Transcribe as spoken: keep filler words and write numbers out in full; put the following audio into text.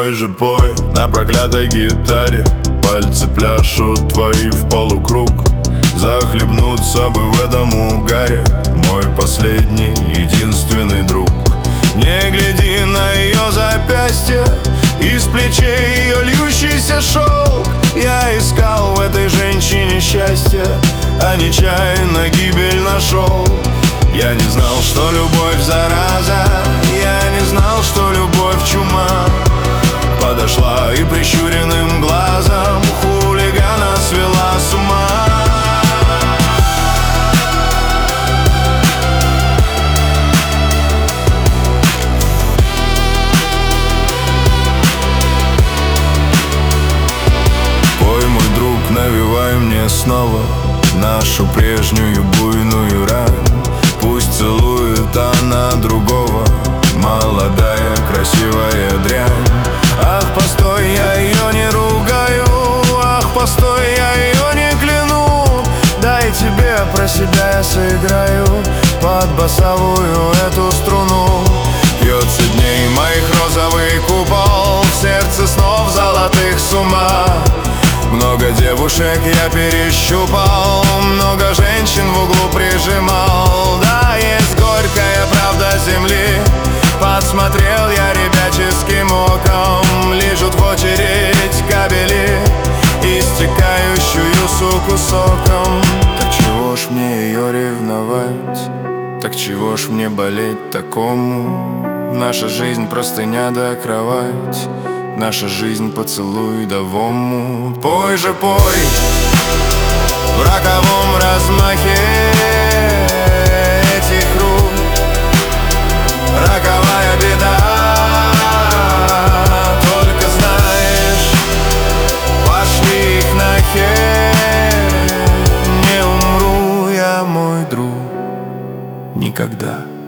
Пой же, пой на проклятой гитаре, пальцы пляшут твои в полукруг. Захлебнуться бы в этом угаре, мой последний, единственный друг. Не гляди на ее запястье, из плечей ее льющийся шелк. Я искал в этой женщине счастье, а нечаянно гибель нашел. Я не знал, что любовь зараза, я не знал, что любовь чума. Подошла и прищуренным глазом хулигана свела с ума. Пой, мой друг, навевай мне снова нашу прежнюю буйную рань. Пусть целует она другого, молодая, красивая дрянь. Ах, постой, я ее не ругаю, ах, постой, я ее не кляну. Дай тебе про себя я сыграю под басовую эту струну. Бьется дней моих розовый купол, в сердце снов золотых с ума. Много девушек я перещупал, много женщин в углу прижимал. Да, есть горькая правда земли, подсмотрел я ребяческим оком. Лижут в очередь кабели, истекающую суку соком. Так чего ж мне ее ревновать, так чего ж мне болеть такому? Наша жизнь простыня да кровать, наша жизнь поцелуй давому. Пой же, пой в роковом размахе этих рук. Роковая беда, только знаешь, пошли их нахер. Не умру я, мой друг, никогда.